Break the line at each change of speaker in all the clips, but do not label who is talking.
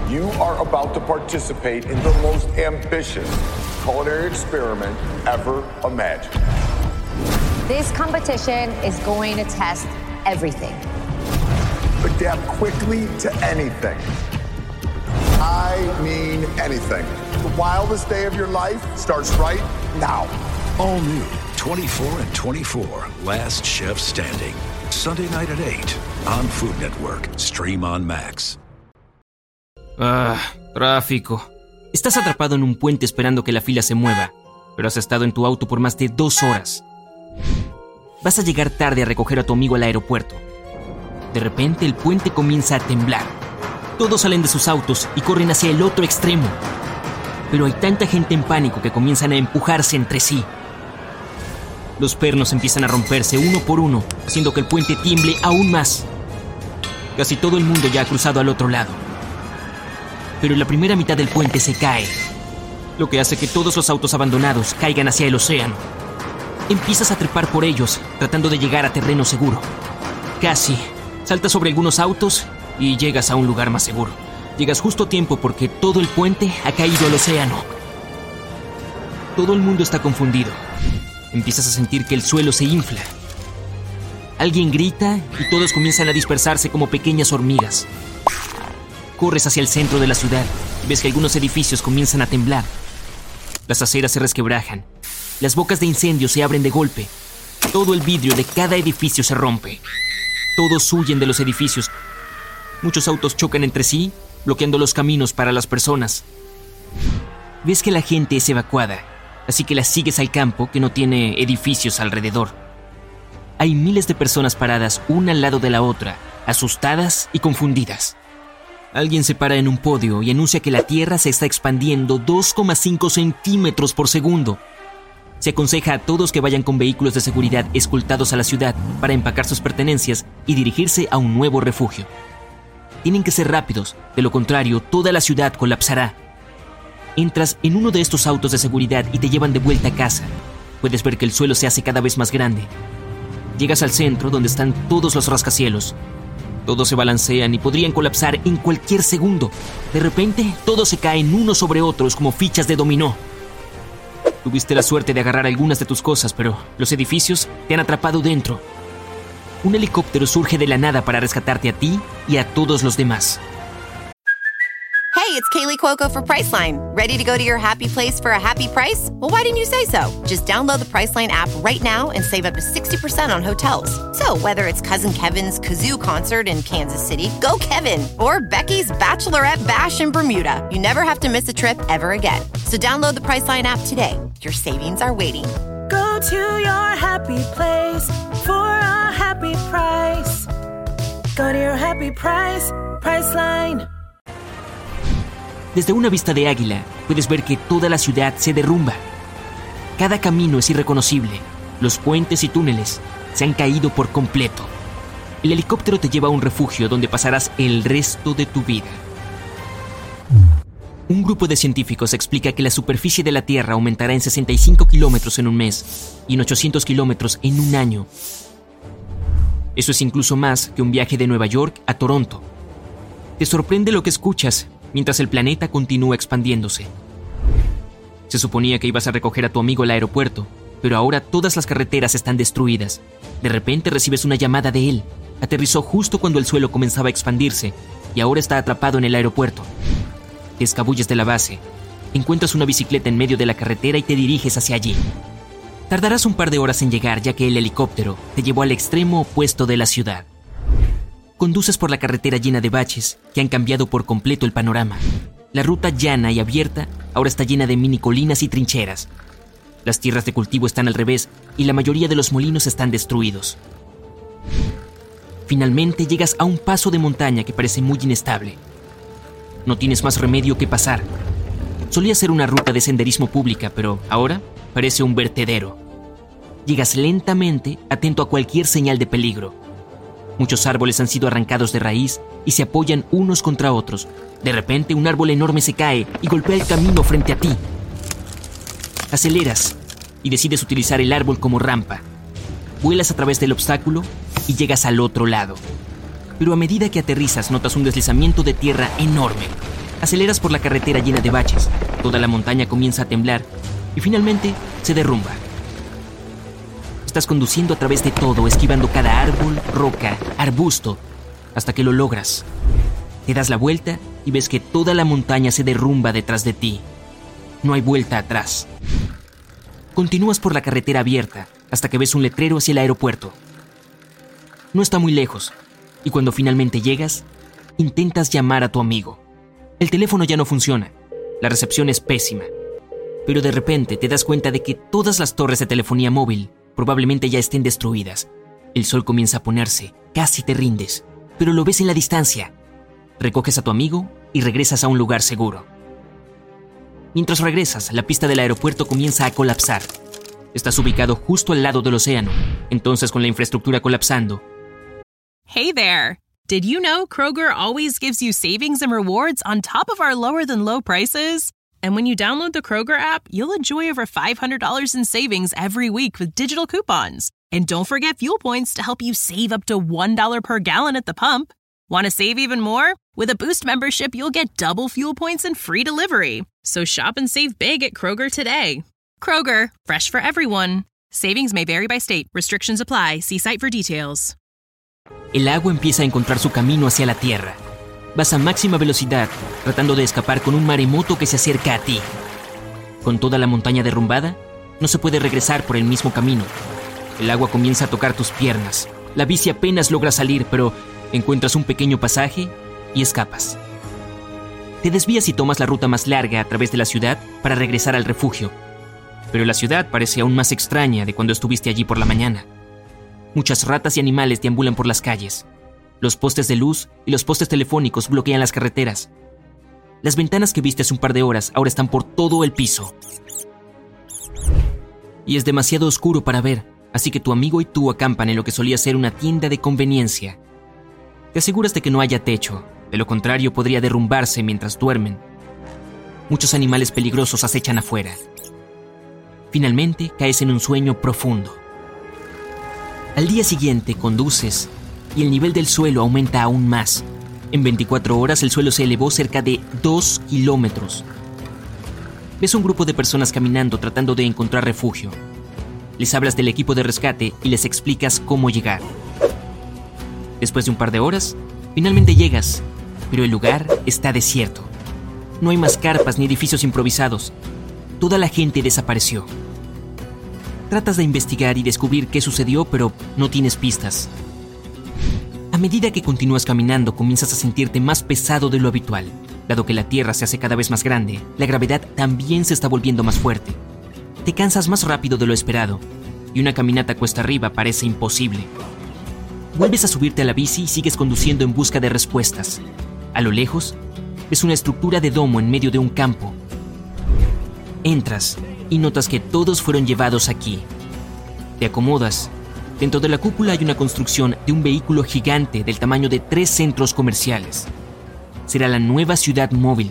You are about to participate in the most ambitious culinary experiment ever imagined.
This competition is going to test everything.
Adapt quickly to anything. I mean anything. The wildest day of your life starts right now.
All new 24 and 24, Last Chef Standing. Sunday night at 8 on Food Network. Stream on Max.
Tráfico. Estás atrapado en un puente esperando que la fila se mueva, pero has estado en tu auto por más de 2 horas. Vas a llegar tarde a recoger a tu amigo al aeropuerto. De repente el puente comienza a temblar. Todos salen de sus autos y corren hacia el otro extremo. Pero hay tanta gente en pánico que comienzan a empujarse entre sí. Los pernos empiezan a romperse uno por uno, haciendo que el puente tiemble aún más. Casi todo el mundo ya ha cruzado al otro lado. Pero la primera mitad del puente se cae, lo que hace que todos los autos abandonados caigan hacia el océano. Empiezas a trepar por ellos, tratando de llegar a terreno seguro. Casi. Saltas sobre algunos autos y llegas a un lugar más seguro. Llegas justo a tiempo porque todo el puente ha caído al océano. Todo el mundo está confundido. Empiezas a sentir que el suelo se infla. Alguien grita y todos comienzan a dispersarse como pequeñas hormigas. Corres hacia el centro de la ciudad. Ves que algunos edificios comienzan a temblar. Las aceras se resquebrajan. Las bocas de incendio se abren de golpe. Todo el vidrio de cada edificio se rompe. Todos huyen de los edificios. Muchos autos chocan entre sí, bloqueando los caminos para las personas. Ves que la gente es evacuada, así que la sigues al campo que no tiene edificios alrededor. Hay miles de personas paradas una al lado de la otra, asustadas y confundidas. Alguien se para en un podio y anuncia que la Tierra se está expandiendo 2,5 centímetros por segundo. Se aconseja a todos que vayan con vehículos de seguridad escoltados a la ciudad para empacar sus pertenencias y dirigirse a un nuevo refugio. Tienen que ser rápidos, de lo contrario, toda la ciudad colapsará. Entras en uno de estos autos de seguridad y te llevan de vuelta a casa. Puedes ver que el suelo se hace cada vez más grande. Llegas al centro donde están todos los rascacielos. Todos se balancean y podrían colapsar en cualquier segundo. De repente, todos se caen unos sobre otros como fichas de dominó. Tuviste la suerte de agarrar algunas de tus cosas, pero los edificios te han atrapado dentro. Un helicóptero surge de la nada para rescatarte a ti y a todos los demás.
Hey, it's Kaylee Cuoco for Priceline. Ready to go to your happy place for a happy price? Well, why didn't you say so? Just download the Priceline app right now and save up to 60% on hotels. So whether it's Cousin Kevin's Kazoo Concert in Kansas City, go Kevin, or Becky's Bachelorette Bash in Bermuda, you never have to miss a trip ever again. So download the Priceline app today. Your savings are waiting.
Go to your happy place for a happy price. Go to your happy price, Priceline.
Desde una vista de águila, puedes ver que toda la ciudad se derrumba. Cada camino es irreconocible. Los puentes y túneles se han caído por completo. El helicóptero te lleva a un refugio donde pasarás el resto de tu vida. Un grupo de científicos explica que la superficie de la Tierra aumentará en 65 kilómetros en un mes y en 800 kilómetros en un año. Eso es incluso más que un viaje de Nueva York a Toronto. Te sorprende lo que escuchas mientras el planeta continúa expandiéndose. Se suponía que ibas a recoger a tu amigo al aeropuerto, pero ahora todas las carreteras están destruidas. De repente recibes una llamada de él. Aterrizó justo cuando el suelo comenzaba a expandirse y ahora está atrapado en el aeropuerto. Te escabulles de la base. Encuentras una bicicleta en medio de la carretera y te diriges hacia allí. Tardarás un par de horas en llegar ya que el helicóptero te llevó al extremo opuesto de la ciudad. Conduces por la carretera llena de baches que han cambiado por completo el panorama. La ruta llana y abierta ahora está llena de mini colinas y trincheras. Las tierras de cultivo están al revés y la mayoría de los molinos están destruidos. Finalmente llegas a un paso de montaña que parece muy inestable. No tienes más remedio que pasar. Solía ser una ruta de senderismo pública, pero ahora parece un vertedero. Llegas lentamente, atento a cualquier señal de peligro. Muchos árboles han sido arrancados de raíz y se apoyan unos contra otros. De repente, un árbol enorme se cae y golpea el camino frente a ti. Aceleras y decides utilizar el árbol como rampa. Vuelas a través del obstáculo y llegas al otro lado. Pero a medida que aterrizas, notas un deslizamiento de tierra enorme. Aceleras por la carretera llena de baches, toda la montaña comienza a temblar y finalmente se derrumba. Estás conduciendo a través de todo, esquivando cada árbol, roca, arbusto, hasta que lo logras. Te das la vuelta y ves que toda la montaña se derrumba detrás de ti. No hay vuelta atrás. Continúas por la carretera abierta hasta que ves un letrero hacia el aeropuerto. No está muy lejos, y cuando finalmente llegas, intentas llamar a tu amigo. El teléfono ya no funciona, la recepción es pésima, pero de repente te das cuenta de que todas las torres de telefonía móvil probablemente ya estén destruidas. El sol comienza a ponerse, casi te rindes, pero lo ves en la distancia. Recoges a tu amigo y regresas a un lugar seguro. Mientras regresas, la pista del aeropuerto comienza a colapsar. Estás ubicado justo al lado del océano, entonces con la infraestructura colapsando.
Hey there! Did you know Kroger always gives you savings and rewards on top of our lower-than-low prices? And when you download the Kroger app, you'll enjoy over $500 in savings every week with digital coupons. And don't forget fuel points to help you save up to $1 per gallon at the pump. Want to save even more? With a Boost membership, you'll get double fuel points and free delivery. So shop and save big at Kroger today. Kroger, fresh for everyone. Savings may vary by state. Restrictions apply. See site for details.
El agua empieza a encontrar su camino hacia la tierra. Vas a máxima velocidad, tratando de escapar con un maremoto que se acerca a ti. Con toda la montaña derrumbada, no se puede regresar por el mismo camino. El agua comienza a tocar tus piernas. La bici apenas logra salir, pero encuentras un pequeño pasaje y escapas. Te desvías y tomas la ruta más larga a través de la ciudad para regresar al refugio. Pero la ciudad parece aún más extraña de cuando estuviste allí por la mañana. Muchas ratas y animales deambulan por las calles. Los postes de luz y los postes telefónicos bloquean las carreteras. Las ventanas que viste hace un par de horas ahora están por todo el piso. Y es demasiado oscuro para ver, así que tu amigo y tú acampan en lo que solía ser una tienda de conveniencia. Te aseguras de que no haya techo, de lo contrario podría derrumbarse mientras duermen. Muchos animales peligrosos acechan afuera. Finalmente caes en un sueño profundo. Al día siguiente conduces y el nivel del suelo aumenta aún más. En 24 horas el suelo se elevó cerca de 2 kilómetros. Ves un grupo de personas caminando tratando de encontrar refugio. Les hablas del equipo de rescate y les explicas cómo llegar. Después de un par de horas, finalmente llegas, pero el lugar está desierto. No hay más carpas ni edificios improvisados. Toda la gente desapareció. Tratas de investigar y descubrir qué sucedió, pero no tienes pistas. A medida que continúas caminando, comienzas a sentirte más pesado de lo habitual. Dado que la Tierra se hace cada vez más grande, la gravedad también se está volviendo más fuerte. Te cansas más rápido de lo esperado, y una caminata cuesta arriba parece imposible. Vuelves a subirte a la bici y sigues conduciendo en busca de respuestas. A lo lejos, ves una estructura de domo en medio de un campo. Entras y notas que todos fueron llevados aquí. Te acomodas. Dentro de la cúpula hay una construcción de un vehículo gigante del tamaño de 3 centros comerciales. Será la nueva ciudad móvil.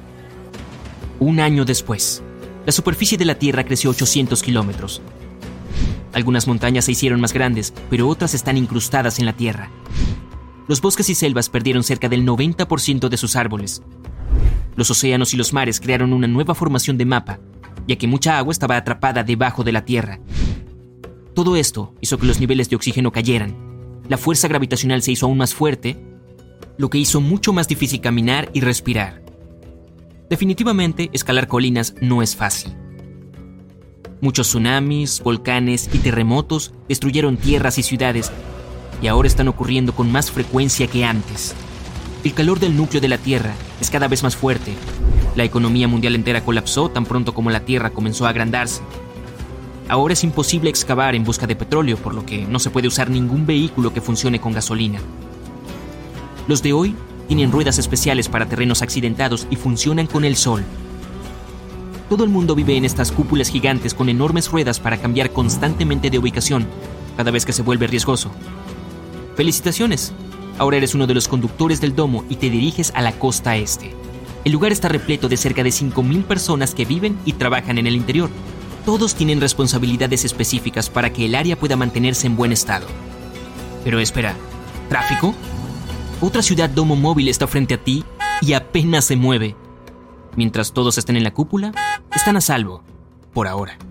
Un año después, la superficie de la Tierra creció 800 kilómetros. Algunas montañas se hicieron más grandes, pero otras están incrustadas en la tierra. Los bosques y selvas perdieron cerca del 90% de sus árboles. Los océanos y los mares crearon una nueva formación de mapa, ya que mucha agua estaba atrapada debajo de la tierra. Todo esto hizo que los niveles de oxígeno cayeran. La fuerza gravitacional se hizo aún más fuerte, lo que hizo mucho más difícil caminar y respirar. Definitivamente, escalar colinas no es fácil. Muchos tsunamis, volcanes y terremotos destruyeron tierras y ciudades, y ahora están ocurriendo con más frecuencia que antes. El calor del núcleo de la Tierra es cada vez más fuerte. La economía mundial entera colapsó tan pronto como la Tierra comenzó a agrandarse. Ahora es imposible excavar en busca de petróleo, por lo que no se puede usar ningún vehículo que funcione con gasolina. Los de hoy tienen ruedas especiales para terrenos accidentados y funcionan con el sol. Todo el mundo vive en estas cúpulas gigantes con enormes ruedas para cambiar constantemente de ubicación cada vez que se vuelve riesgoso. ¡Felicitaciones! Ahora eres uno de los conductores del domo y te diriges a la costa este. El lugar está repleto de cerca de 5,000 personas que viven y trabajan en el interior. Todos tienen responsabilidades específicas para que el área pueda mantenerse en buen estado. Pero espera, ¿tráfico? Otra ciudad domo móvil está frente a ti y apenas se mueve. Mientras todos estén en la cúpula, están a salvo, por ahora.